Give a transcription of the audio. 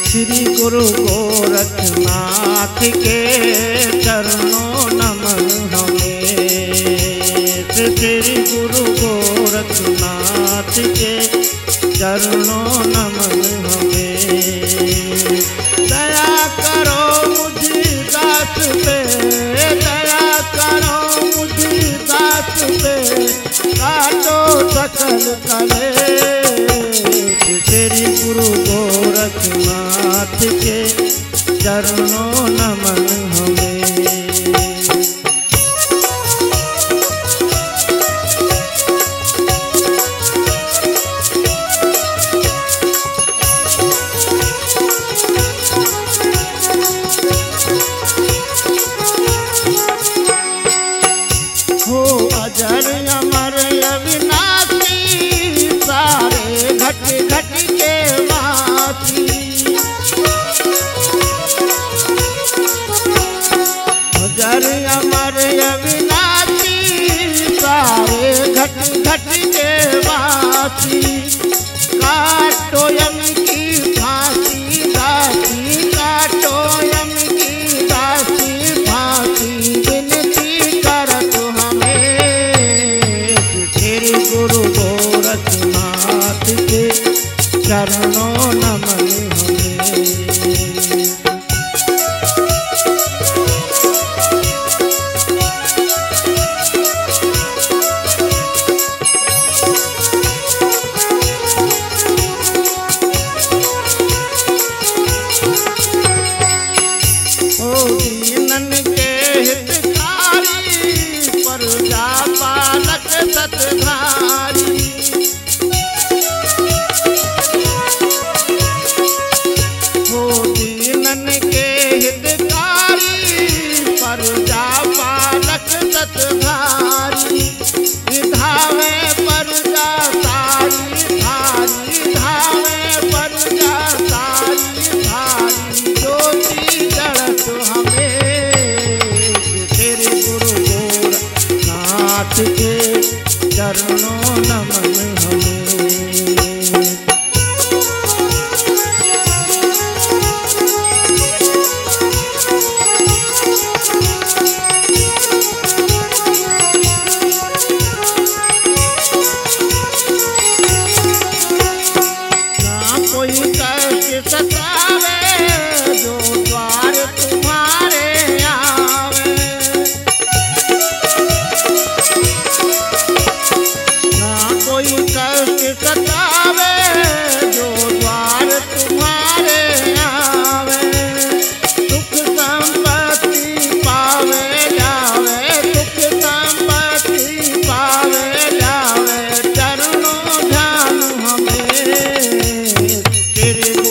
श्री गुरु गोरखनाथ के चरणों नमन हमें। श्री गुरु गोरखनाथ के चरणों नमन हमें। दया करो मुझ दास पे, दया करो मुझ दास पे, काटो सकल कलेश। श्री गुरु गोरखनाथ के चरणों नमन हमें। हो अजर अमर अविनाशी, सारे घट घट के वासी। अजर अमर अविनाशी, सारे घट घट के वासी। काटो यम की फांसी दासी, काटो यम की दासी फांसी। विनती करत हमें श्री गुरु गोरखनाथ के चरणों नमन हमें। दीनन के हितकारी, प्रजा पालक सतधारी। हो दीनन के हितकारी, प्रजा पालक सतधारी। धावे प्रजा सारी धारी, धावे प्रजा सारी धारी। ज्योति जड़त हमें तेरे गुरु गोरखनाथ के चरणों नमन हमें। ना कोई कष्ट सतावे, जो द्वार तुम्हारे आवे। ना कोई कष्ट सतावे, जो द्वार तुम्हारे आवे। सुख संपत्ति पावे जावे, सुख संपत्ति पावे जावे। चरणों ध्यान हमें तेरे